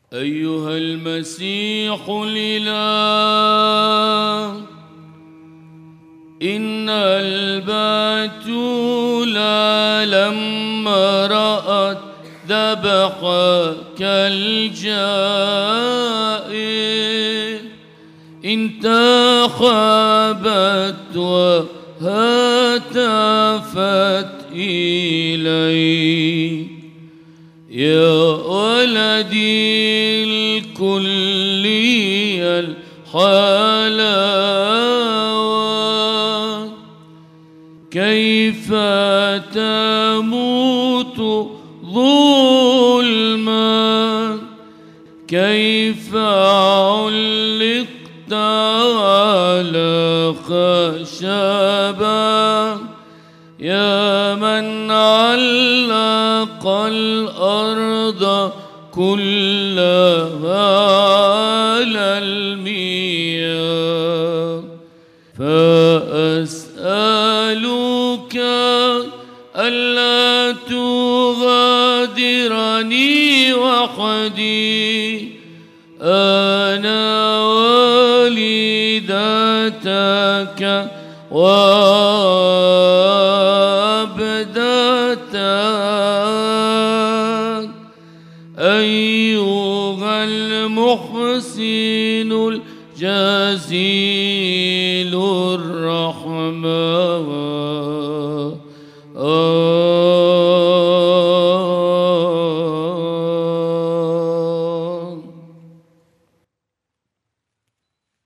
أيها المسيح الإله، إن البتول لما رأت ذبحك الجائر انتخبت وهتفت إليك: يا ولدي الكلي الحلاوة، كيف تموت ظلما، كيف علقت على خشبة، يا من علق الأرض كلها على المياه. فأسألك ألا تغادرني وحدي، أنا والدتك وعبدتك، أيها المحسن الجزيل الرحمة.